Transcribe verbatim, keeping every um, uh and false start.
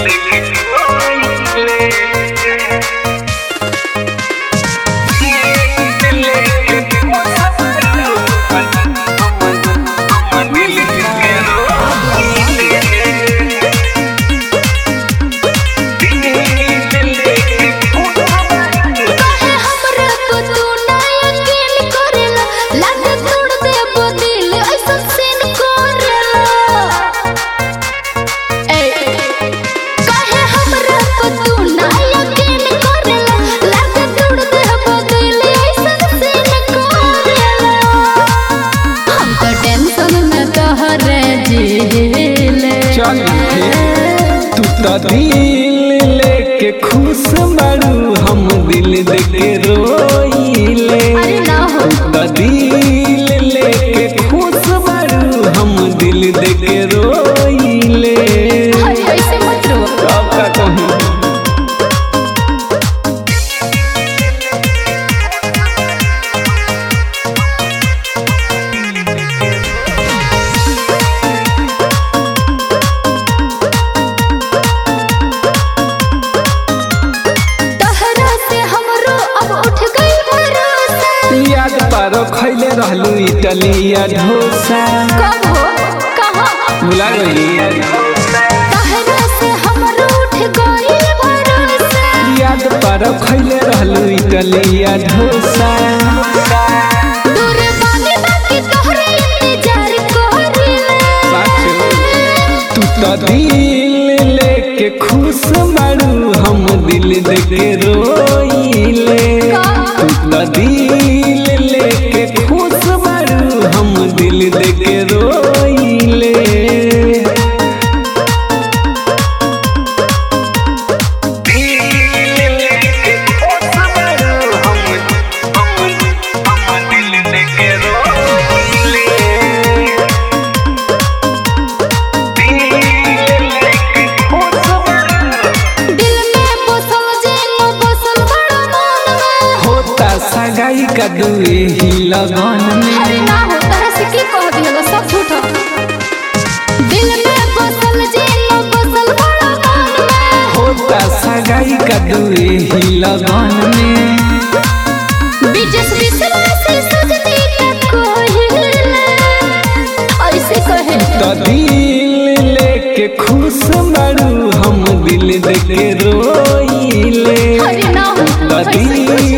तू तो दिल लेके खुश बारू हम दिल देके रोइले। तू तो दिल लेके खुश बारू हम दिल देके रोइले। कब का कहूँ याद पारो खैले रहलू इटलिया डोसा। कब हो कहाँ भुला गई से हमरो उठ गइल भरोसा। याद पारो खैले रहलू इटलिया डोसा। दूर बानी बाकी तोहरे इंतजार करिले। तू तो दिल लेके खुश बारू हम दिल देके रोइले। तू तो दिल लेके खुश बारू हम दिल देके रोइले। सगाई का दुए ही लगन में। अरे ना हो तरह से की कह दियो सब झूठा। दिल में बसल जे न बसल बड़ा मन में। होता सगाई का दुए ही लगन में। बिजस विश्वास सजनी का कोहिले ऐसे कहे। तो दिल लेके खुश बारू हम दिल देके रोइले। अरे ना हो तो दिल